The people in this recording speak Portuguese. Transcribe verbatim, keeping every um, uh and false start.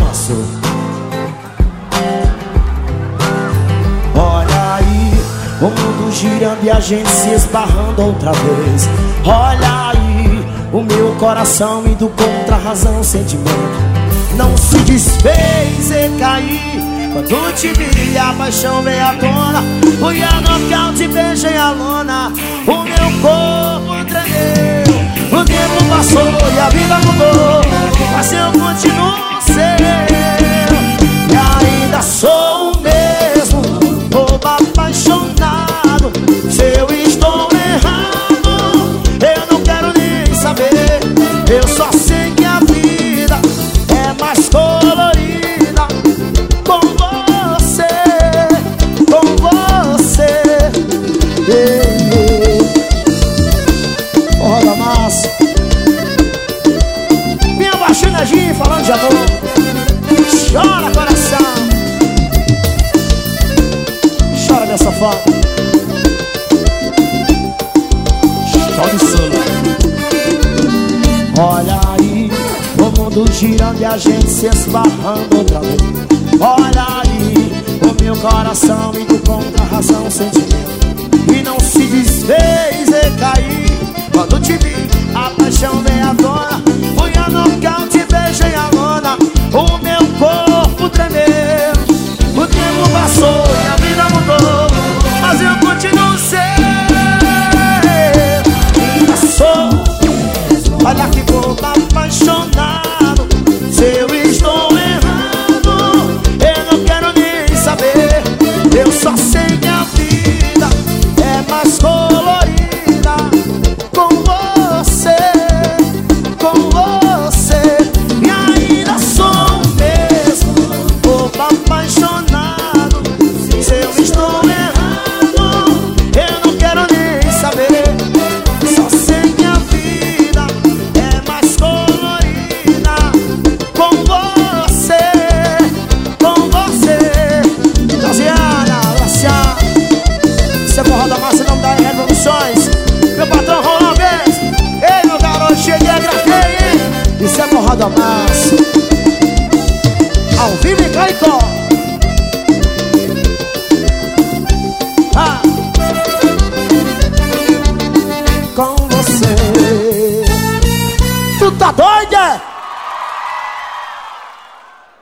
Maço. Olha aí, o mundo girando e a gente se esbarrando outra vez. Olha aí, o meu coração indo contra a razão, sentimento não se desfez e caí. Quando te vi, a paixão veio à tona. Fui a nocaute, beijei a lona. O meu corpo tremeu. O tempo passou e a vida mudou, mas eu continuo seu. E ainda sou o mesmo, bobo apaixonado. Se eu estou errado, eu não quero nem saber. Eu só sei que a vida é mais colorida com você, com você. Ei, ei. Roda massa. Minha baixinha Neginho falando de amor. Chora, coração. Chora dessa forma. Chora de solo. Olha aí, o mundo girando e a gente se esbarrando outra vez. Olha aí, o meu coração indo contra a razão, sentimento e não se desfez e caí. Quando te vi, a paixão veio à tona. Fui a nocaute, beijei a lona. O meu corpo tremeu. O tempo passou e a vida mudou, mas eu continuo seu. Ainda sou, olha que bobo apaixonado. Se eu estou errado, eu não quero nem saber. Eu só sei que a vida é mais colorida com você, com você. E ainda sou o mesmo, bobo apaixonado. Se eu estou errado, eu não quero nem saber. Só sei que a vida é mais colorida com você, com você. Graziana, Lacia, isso é Forró da Massa, não dá revoluções. Meu patrão Rolão Mendes. Ei, meu garoto, cheguei, gravei, hein? Isso é Forró da Massa.